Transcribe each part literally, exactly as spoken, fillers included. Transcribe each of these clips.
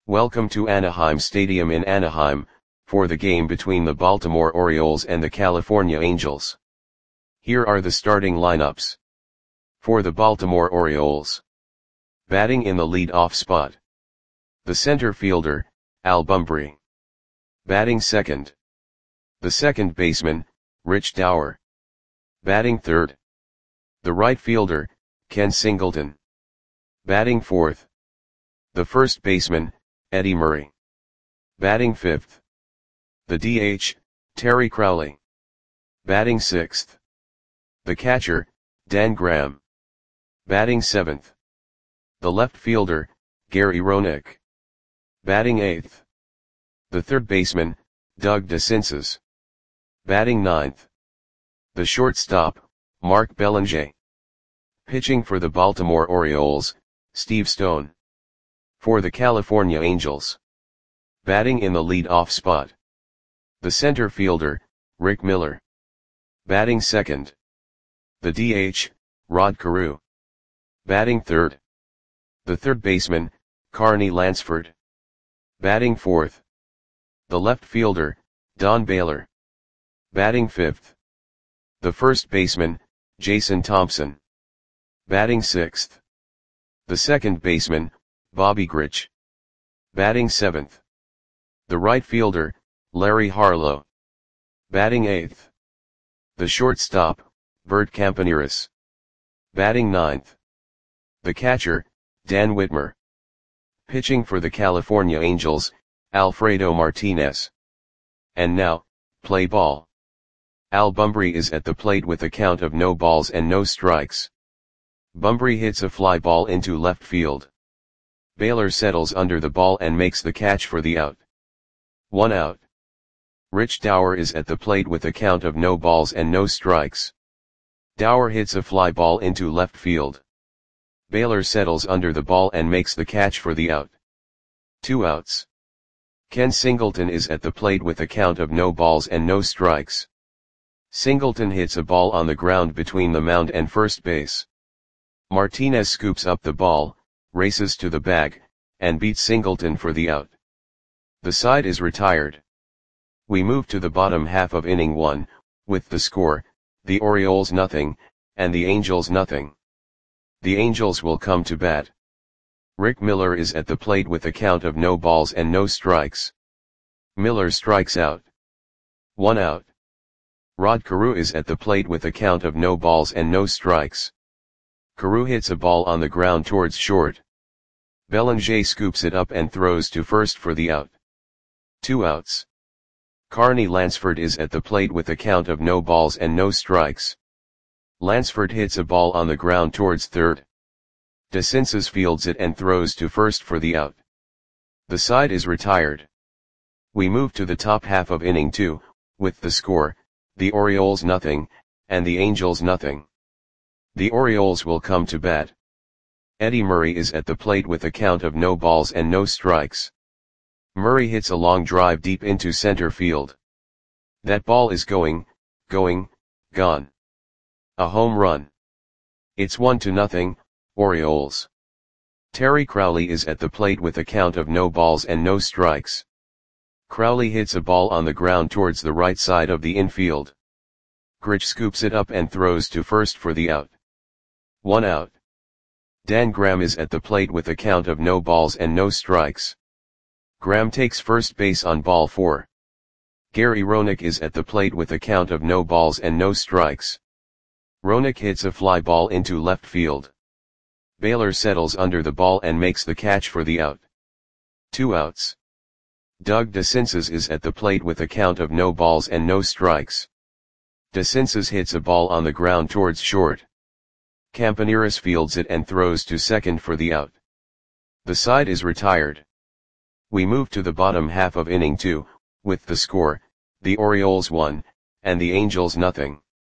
Welcome to Anaheim Stadium in Anaheim, for the game between the Baltimore Orioles and the California Angels. Here are the starting lineups. For the Baltimore Orioles. Batting in the lead-off spot. The center fielder, Al Bumbry. Batting second. The second baseman, Rich Dauer. Batting third. The right fielder, Ken Singleton. Batting fourth. The first baseman, Eddie Murray. Batting fifth. The D H, Terry Crowley. Batting sixth. The catcher, Dan Graham. Batting seventh. The left fielder, Gary Roenick. Batting eighth. The third baseman, Doug DeCinces. Batting ninth. The shortstop, Mark Belanger. Pitching for the Baltimore Orioles, Steve Stone. For the California Angels. Batting in the lead-off spot. The center fielder, Rick Miller. Batting second. The D H, Rod Carew. Batting third. The third baseman, Carney Lansford. Batting fourth. The left fielder, Don Baylor. Batting fifth. The first baseman, Jason Thompson. Batting sixth. The second baseman, Bobby Grich. Batting seventh. The right fielder, Larry Harlow. Batting eighth. The shortstop, Bert Campaneris. Batting ninth. The catcher, Dan Whitmer. Pitching for the California Angels, Alfredo Martinez. And now, play ball. Al Bumbry is at the plate with a count of no balls and no strikes. Bumbry hits a fly ball into left field. Baylor settles under the ball and makes the catch for the out. One out. Rich Dauer is at the plate with a count of no balls and no strikes. Dauer hits a fly ball into left field. Baylor settles under the ball and makes the catch for the out. Two outs. Ken Singleton is at the plate with a count of no balls and no strikes. Singleton hits a ball on the ground between the mound and first base. Martinez scoops up the ball, races to the bag, and beats Singleton for the out. The side is retired. We move to the bottom half of inning one, with the score, the Orioles nothing, and the Angels nothing. The Angels will come to bat. Rick Miller is at the plate with a count of no balls and no strikes. Miller strikes out. One out. Rod Carew is at the plate with a count of no balls and no strikes. Carew hits a ball on the ground towards short. Belanger scoops it up and throws to first for the out. Two outs. Carney Lansford is at the plate with a count of no balls and no strikes. Lansford hits a ball on the ground towards third. DeCinces fields it and throws to first for the out. The side is retired. We move to the top half of inning two, with the score, the Orioles nothing, and the Angels nothing. The Orioles will come to bat. Eddie Murray is at the plate with a count of no balls and no strikes. Murray hits a long drive deep into center field. That ball is going, going, gone. A home run. It's one to nothing, Orioles. Terry Crowley is at the plate with a count of no balls and no strikes. Crowley hits a ball on the ground towards the right side of the infield. Grich scoops it up and throws to first for the out. One out. Dan Graham is at the plate with a count of no balls and no strikes. Graham takes first base on ball four. Gary Roenick is at the plate with a count of no balls and no strikes. Roenick hits a fly ball into left field. Baylor settles under the ball and makes the catch for the out. Two outs. Doug DeCinces is at the plate with a count of no balls and no strikes. DeCinces hits a ball on the ground towards short. Campaneris fields it and throws to second for the out. The side is retired. We move to the bottom half of inning two, with the score, the Orioles one, and the Angels nothing.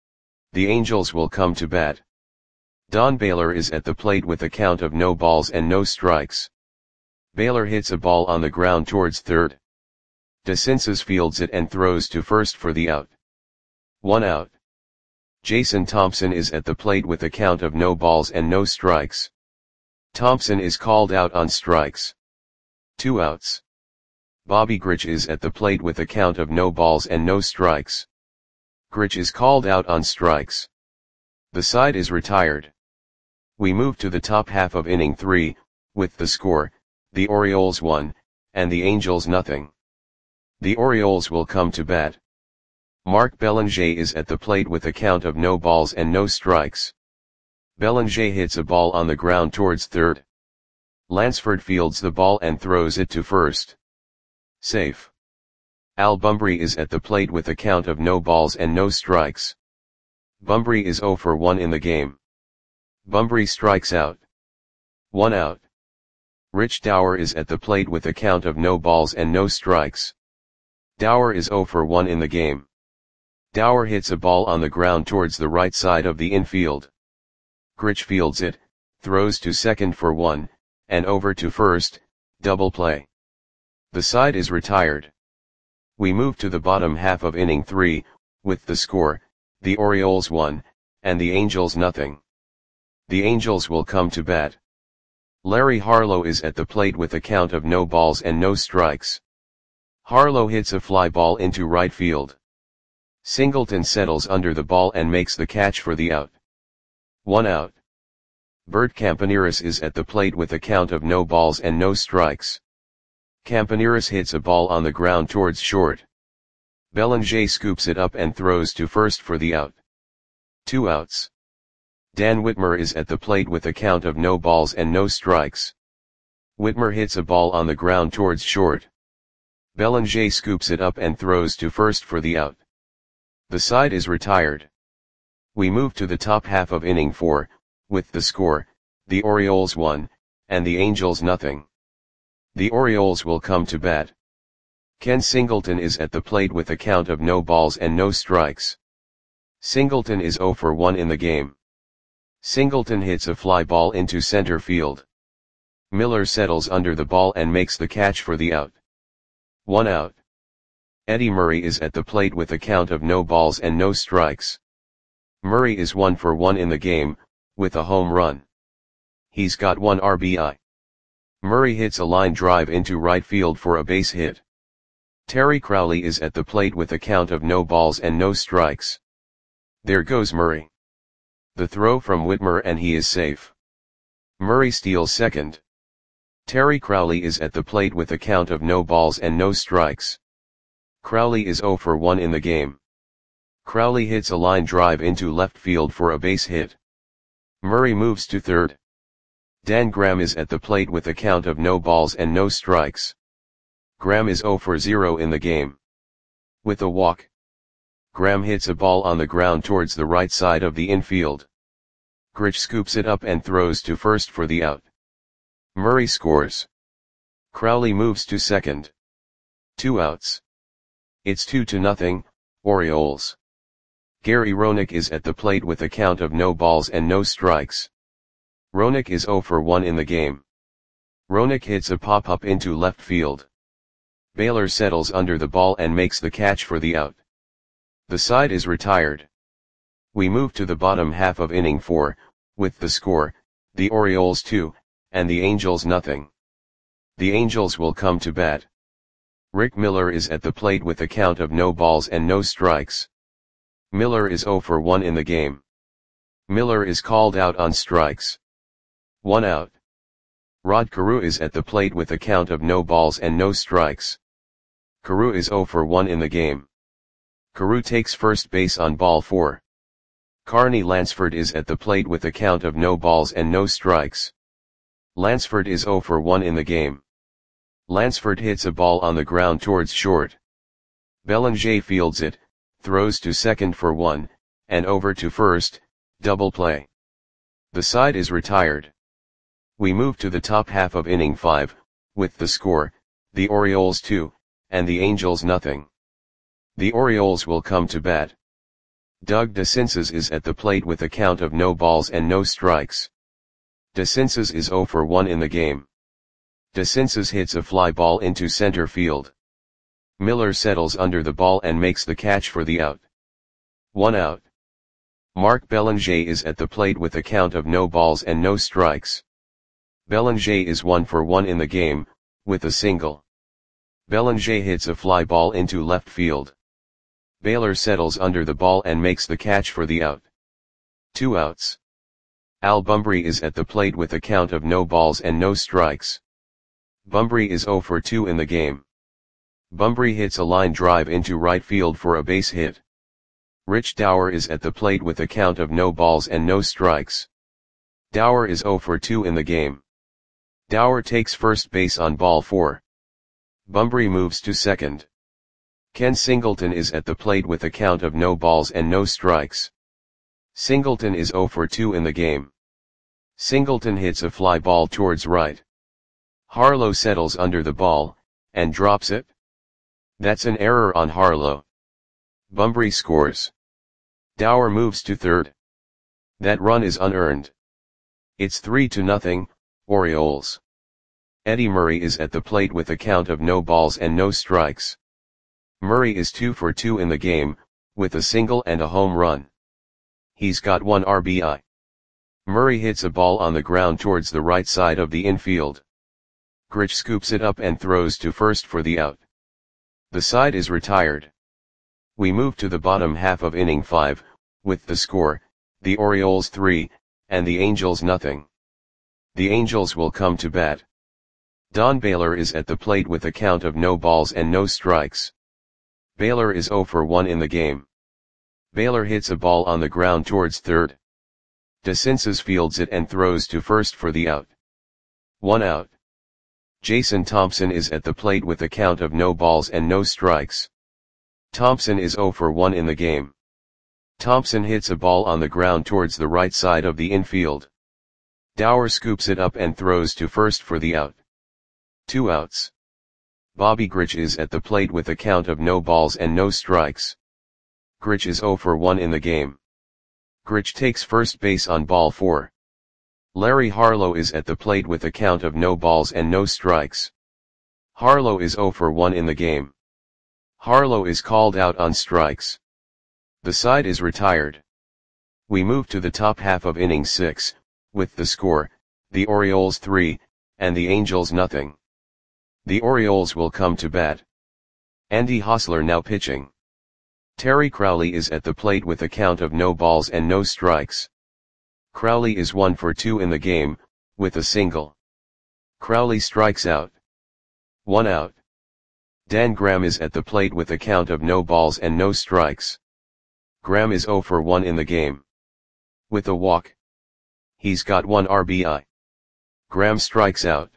The Angels will come to bat. Don Baylor is at the plate with a count of no balls and no strikes. Baylor hits a ball on the ground towards third. DeCinces fields it and throws to first for the out. One out. Jason Thompson is at the plate with a count of no balls and no strikes. Thompson is called out on strikes. Two outs. Bobby Grich is at the plate with a count of no balls and no strikes. Grich is called out on strikes. The side is retired. We move to the top half of inning three, with the score, the Orioles one, and the Angels nothing. The Orioles will come to bat. Mark Belanger is at the plate with a count of no balls and no strikes. Belanger hits a ball on the ground towards third. Lansford fields the ball and throws it to first. Safe. Al Bumbry is at the plate with a count of no balls and no strikes. Bumbry is oh for one in the game. Bumbry strikes out. One out. Rich Dower is at the plate with a count of no balls and no strikes. Dower is oh for one in the game. Dower hits a ball on the ground towards the right side of the infield. Grich fields it, throws to second for one, and over to first, double play. The side is retired. We move to the bottom half of inning three, with the score, the Orioles one, and the Angels nothing. The Angels will come to bat. Larry Harlow is at the plate with a count of no balls and no strikes. Harlow hits a fly ball into right field. Singleton settles under the ball and makes the catch for the out. One out. Bert Campaneris is at the plate with a count of no balls and no strikes. Campaneris hits a ball on the ground towards short. Belanger scoops it up and throws to first for the out. Two outs. Dan Whitmer is at the plate with a count of no balls and no strikes. Whitmer hits a ball on the ground towards short. Belanger scoops it up and throws to first for the out. The side is retired. We move to the top half of inning four, with the score, the Orioles one, and the Angels nothing. The Orioles will come to bat. Ken Singleton is at the plate with a count of no balls and no strikes. Singleton is oh for one in the game. Singleton hits a fly ball into center field. Miller settles under the ball and makes the catch for the out. One out. Eddie Murray is at the plate with a count of no balls and no strikes. Murray is one for one in the game, with a home run. He's got one R B I. Murray hits a line drive into right field for a base hit. Terry Crowley is at the plate with a count of no balls and no strikes. There goes Murray. The throw from Whitmer and he is safe. Murray steals second. Terry Crowley is at the plate with a count of no balls and no strikes. Crowley is oh for one in the game. Crowley hits a line drive into left field for a base hit. Murray moves to third. Dan Graham is at the plate with a count of no balls and no strikes. Graham is oh for zero in the game. With a walk, Graham hits a ball on the ground towards the right side of the infield. Grich scoops it up and throws to first for the out. Murray scores. Crowley moves to second. Two outs. It's two to nothing, Orioles. Gary Roenick is at the plate with a count of no balls and no strikes. Roenick is oh for one in the game. Roenick hits a pop-up into left field. Baylor settles under the ball and makes the catch for the out. The side is retired. We move to the bottom half of inning four, with the score, the Orioles two, and the Angels nothing. The Angels will come to bat. Rick Miller is at the plate with a count of no balls and no strikes. Miller is oh for one in the game. Miller is called out on strikes. One out. Rod Carew is at the plate with a count of no balls and no strikes. Carew is oh for one in the game. Carew takes first base on ball four. Carney Lansford is at the plate with a count of no balls and no strikes. Lansford is oh for one in the game. Lansford hits a ball on the ground towards short. Belanger fields it, throws to second for one, and over to first, double play. The side is retired. We move to the top half of inning five, with the score, the Orioles two, and the Angels nothing. The Orioles will come to bat. Doug DeCinces is at the plate with a count of no balls and no strikes. DeCinces is oh for one in the game. DeCinces hits a fly ball into center field. Miller settles under the ball and makes the catch for the out. One out. Mark Belanger is at the plate with a count of no balls and no strikes. Belanger is one for one in the game, with a single. Belanger hits a fly ball into left field. Baylor settles under the ball and makes the catch for the out. Two outs. Al Bumbry is at the plate with a count of no balls and no strikes. Bumbry is zero for two in the game. Bumbry hits a line drive into right field for a base hit. Rich Dower is at the plate with a count of no balls and no strikes. Dower is zero for two in the game. Dower takes first base on ball four. Bumbry moves to second. Ken Singleton is at the plate with a count of no balls and no strikes. Singleton is zero for two in the game. Singleton hits a fly ball towards right. Harlow settles under the ball, and drops it. That's an error on Harlow. Bumbry scores. Dower moves to third. That run is unearned. It's three to nothing, Orioles. Eddie Murray is at the plate with a count of no balls and no strikes. Murray is two for two in the game, with a single and a home run. He's got one R B I. Murray hits a ball on the ground towards the right side of the infield. Grich scoops it up and throws to first for the out. The side is retired. We move to the bottom half of inning five, with the score, the Orioles three, and the Angels nothing. The Angels will come to bat. Don Baylor is at the plate with a count of no balls and no strikes. Baylor is zero for one in the game. Baylor hits a ball on the ground towards third. DeCinces fields it and throws to first for the out. One out. Jason Thompson is at the plate with a count of no balls and no strikes. Thompson is zero for one in the game. Thompson hits a ball on the ground towards the right side of the infield. Dower scoops it up and throws to first for the out. Two outs. Bobby Grich is at the plate with a count of no balls and no strikes. Grich is zero for one in the game. Grich takes first base on ball four. Larry Harlow is at the plate with a count of no balls and no strikes. Harlow is zero for one in the game. Harlow is called out on strikes. The side is retired. We move to the top half of inning six, with the score, the Orioles three, and the Angels nothing. The Orioles will come to bat. Andy Hosler now pitching. Terry Crowley is at the plate with a count of no balls and no strikes. Crowley is one for two in the game, with a single. Crowley strikes out. One out. Dan Graham is at the plate with a count of no balls and no strikes. Graham is zero for one in the game. With a walk. He's got one R B I. Graham strikes out.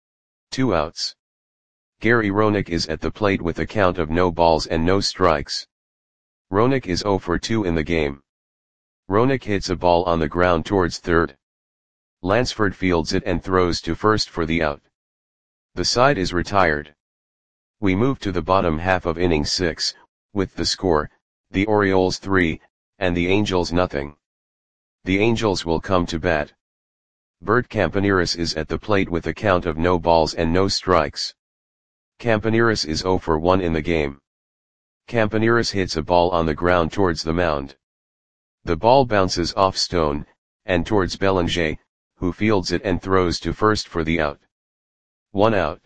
Two outs. Gary Roenick is at the plate with a count of no balls and no strikes. Roenick is zero for two in the game. Roenick hits a ball on the ground towards third. Lansford fields it and throws to first for the out. The side is retired. We move to the bottom half of inning six, with the score, the Orioles three, and the Angels nothing. The Angels will come to bat. Bert Campaneris is at the plate with a count of no balls and no strikes. Campaneris is zero for one in the game. Campaneris hits a ball on the ground towards the mound. The ball bounces off Stone, and towards Belanger, who fields it and throws to first for the out. One out.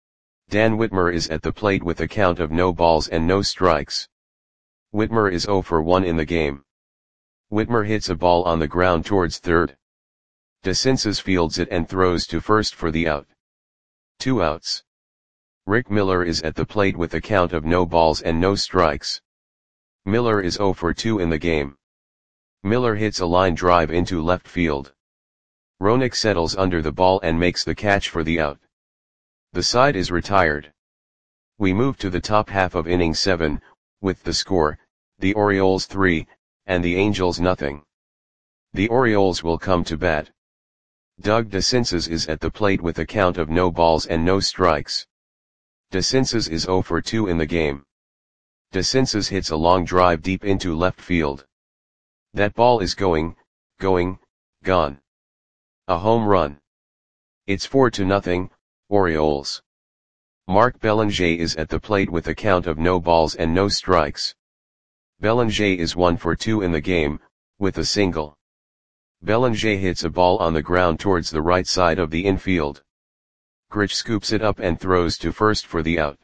Dan Whitmer is at the plate with a count of no balls and no strikes. Whitmer is zero for one in the game. Whitmer hits a ball on the ground towards third. DeCinces fields it and throws to first for the out. Two outs. Rick Miller is at the plate with a count of no balls and no strikes. Miller is zero for two in the game. Miller hits a line drive into left field. Roenick settles under the ball and makes the catch for the out. The side is retired. We move to the top half of inning seven, with the score, the Orioles three, and the Angels nothing. The Orioles will come to bat. Doug DeCinces is at the plate with a count of no balls and no strikes. DeCinces is zero for two in the game. DeCinces hits a long drive deep into left field. That ball is going, going, gone. A home run. It's four to nothing, Orioles. Mark Belanger is at the plate with a count of no balls and no strikes. Belanger is one for two in the game, with a single. Belanger hits a ball on the ground towards the right side of the infield. Grich scoops it up and throws to first for the out.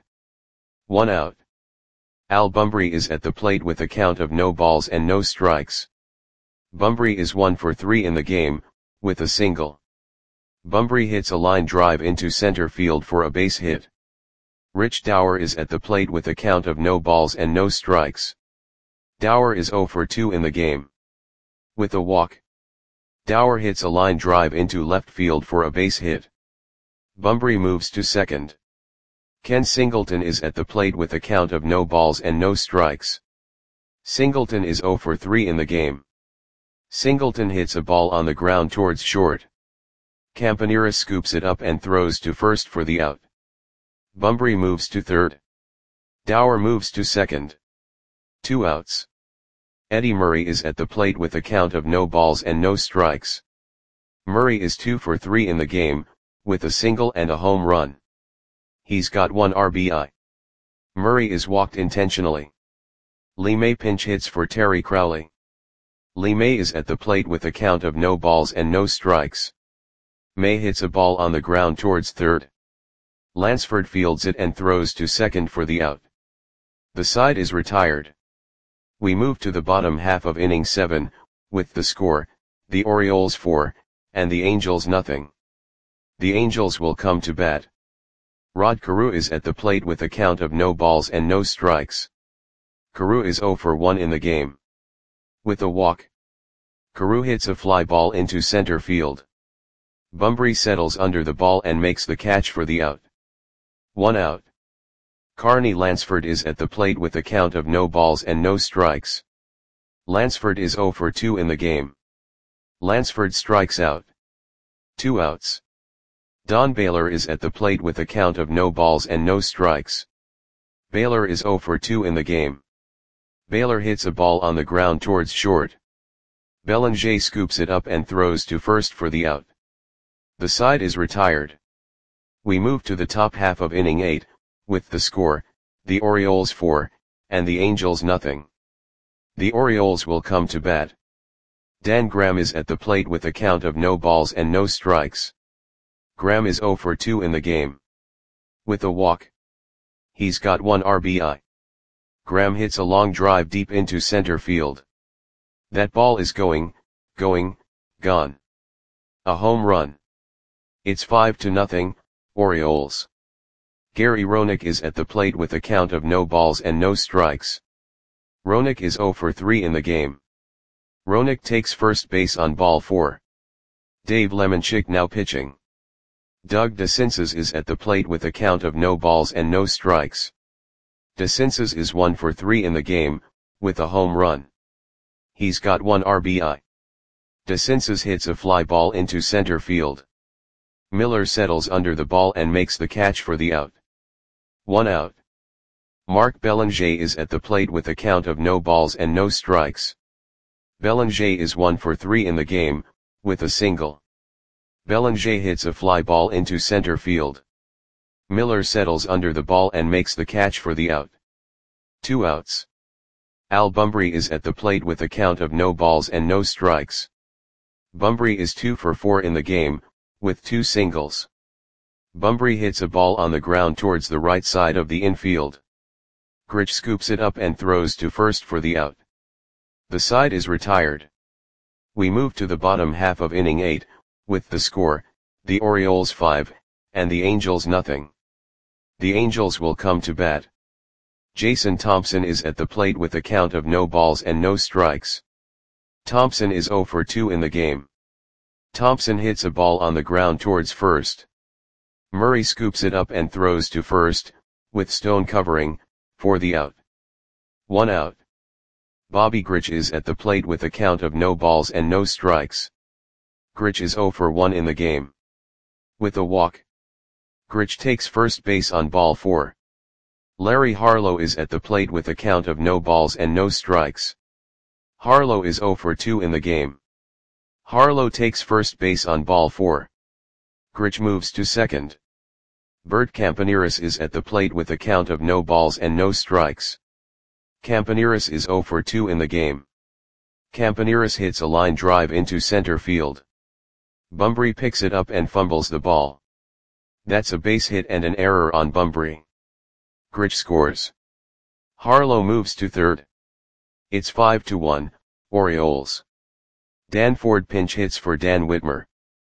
One out. Al Bumbry is at the plate with a count of no balls and no strikes. Bumbry is one for three in the game, with a single. Bumbry hits a line drive into center field for a base hit. Rich Dower is at the plate with a count of no balls and no strikes. Dower is zero for two in the game. With a walk. Dower hits a line drive into left field for a base hit. Bumbry moves to second. Ken Singleton is at the plate with a count of no balls and no strikes. Singleton is zero for three in the game. Singleton hits a ball on the ground towards short. Campanera scoops it up and throws to first for the out. Bumbry moves to third. Dower moves to second. Two outs. Eddie Murray is at the plate with a count of no balls and no strikes. Murray is two for three in the game, with a single and a home run. He's got one R B I. Murray is walked intentionally. Lee May pinch hits for Terry Crowley. Lee May is at the plate with a count of no balls and no strikes. May hits a ball on the ground towards third. Lansford fields it and throws to second for the out. The side is retired. We move to the bottom half of inning seven, with the score, the Orioles four, and the Angels nothing. The Angels will come to bat. Rod Carew is at the plate with a count of no balls and no strikes. Carew is zero for one in the game. With a walk. Carew hits a fly ball into center field. Bumbry settles under the ball and makes the catch for the out. One out. Carney Lansford is at the plate with a count of no balls and no strikes. Lansford is zero for two in the game. Lansford strikes out. Two outs. Don Baylor is at the plate with a count of no balls and no strikes. Baylor is zero for two in the game. Baylor hits a ball on the ground towards short. Belanger scoops it up and throws to first for the out. The side is retired. We move to the top half of inning eight, with the score, the Orioles four, and the Angels nothing. The Orioles will come to bat. Dan Graham is at the plate with a count of no balls and no strikes. Graham is zero for two in the game. With a walk. He's got one R B I. Graham hits a long drive deep into center field. That ball is going, going, gone. A home run. It's five to nothing, Orioles. Gary Roenick is at the plate with a count of no balls and no strikes. Roenick is zero for three in the game. Roenick takes first base on ball four. Dave Lemanchik now pitching. Doug DeCinces is at the plate with a count of no balls and no strikes. DeCinces is one for three in the game, with a home run. He's got one R B I. DeCinces hits a fly ball into center field. Miller settles under the ball and makes the catch for the out. One out. Mark Belanger is at the plate with a count of no balls and no strikes. Belanger is one for three in the game, with a single. Belanger hits a fly ball into center field. Miller settles under the ball and makes the catch for the out. Two outs. Al Bumbry is at the plate with a count of no balls and no strikes. Bumbry is two for four in the game, with two singles. Bumbry hits a ball on the ground towards the right side of the infield. Grich scoops it up and throws to first for the out. The side is retired. We move to the bottom half of inning eight, with the score, the Orioles five, and the Angels nothing. The Angels will come to bat. Jason Thompson is at the plate with a count of no balls and no strikes. Thompson is zero for two in the game. Thompson hits a ball on the ground towards first. Murray scoops it up and throws to first, with Stone covering, for the out. One out. Bobby Grich is at the plate with a count of no balls and no strikes. Grich is zero for one in the game. With a walk. Grich takes first base on ball four. Larry Harlow is at the plate with a count of no balls and no strikes. Harlow is zero for two in the game. Harlow takes first base on ball four. Grich moves to second. Bert Campaneris is at the plate with a count of no balls and no strikes. Campaneris is zero for two in the game. Campaneris hits a line drive into center field. Bumbry picks it up and fumbles the ball. That's a base hit and an error on Bunbury. Grich scores. Harlow moves to third. It's five to one, Orioles. Danford pinch hits for Dan Whitmer.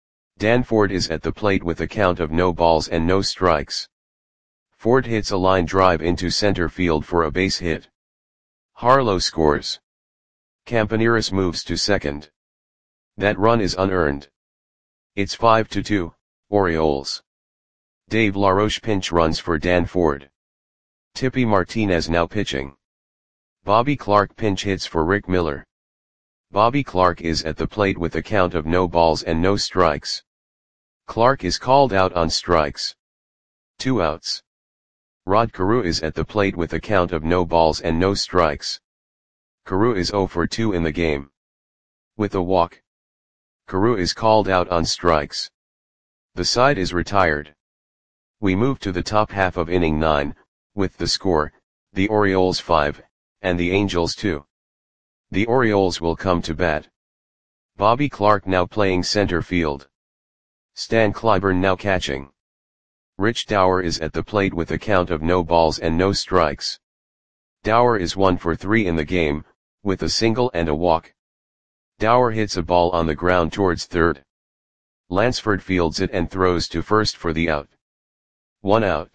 Danford is at the plate with a count of no balls and no strikes. Ford hits a line drive into center field for a base hit. Harlow scores. Campaneris moves to second. That run is unearned. It's five to two, Orioles. Dave LaRoche pinch runs for Danford. Tippy Martinez now pitching. Bobby Clark pinch hits for Rick Miller. Bobby Clark is at the plate with a count of no balls and no strikes. Clark is called out on strikes. Two outs. Rod Carew is at the plate with a count of no balls and no strikes. Carew is zero for two in the game. With a walk. Carew is called out on strikes. The side is retired. We move to the top half of inning nine, with the score, the Orioles five, and the Angels two. The Orioles will come to bat. Bobby Clark now playing center field. Stan Clyburn now catching. Rich Dower is at the plate with a count of no balls and no strikes. Dower is one for three in the game, with a single and a walk. Dower hits a ball on the ground towards third. Lansford fields it and throws to first for the out. One out.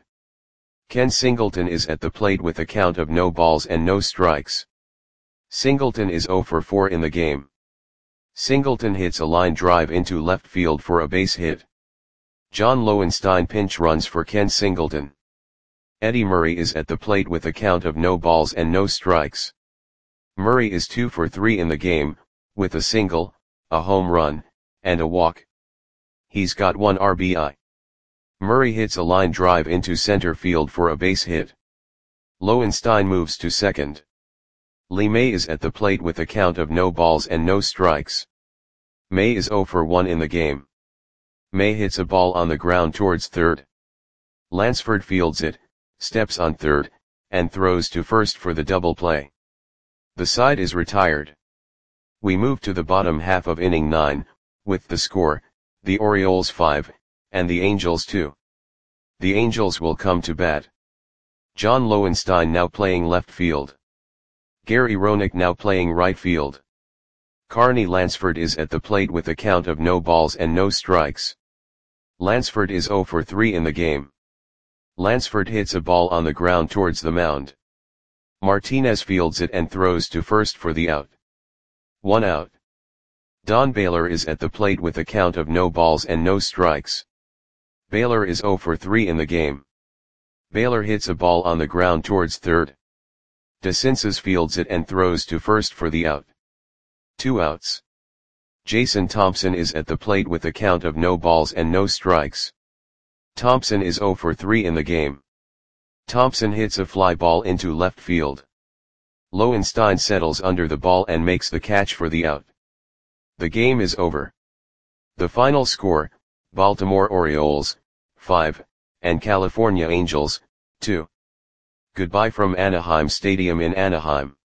Ken Singleton is at the plate with a count of no balls and no strikes. Singleton is zero for four in the game. Singleton hits a line drive into left field for a base hit. John Lowenstein pinch runs for Ken Singleton. Eddie Murray is at the plate with a count of no balls and no strikes. Murray is two for three in the game, with a single, a home run, and a walk. He's got one R B I. Murray hits a line drive into center field for a base hit. Lowenstein moves to second. Lee May is at the plate with a count of no balls and no strikes. May is zero for one in the game. May hits a ball on the ground towards third. Lansford fields it, steps on third, and throws to first for the double play. The side is retired. We move to the bottom half of inning nine, with the score, the Orioles five, and the Angels two. The Angels will come to bat. John Lowenstein now playing left field. Gary Roenick now playing right field. Carney Lansford is at the plate with a count of no balls and no strikes. Lansford is zero for three in the game. Lansford hits a ball on the ground towards the mound. Martinez fields it and throws to first for the out. One out. Don Baylor is at the plate with a count of no balls and no strikes. Baylor is zero for three in the game. Baylor hits a ball on the ground towards third. DeCinces fields it and throws to first for the out. Two outs. Jason Thompson is at the plate with a count of no balls and no strikes. Thompson is zero for three in the game. Thompson hits a fly ball into left field. Lowenstein settles under the ball and makes the catch for the out. The game is over. The final score, Baltimore Orioles, five, and California Angels, two. Goodbye from Anaheim Stadium in Anaheim.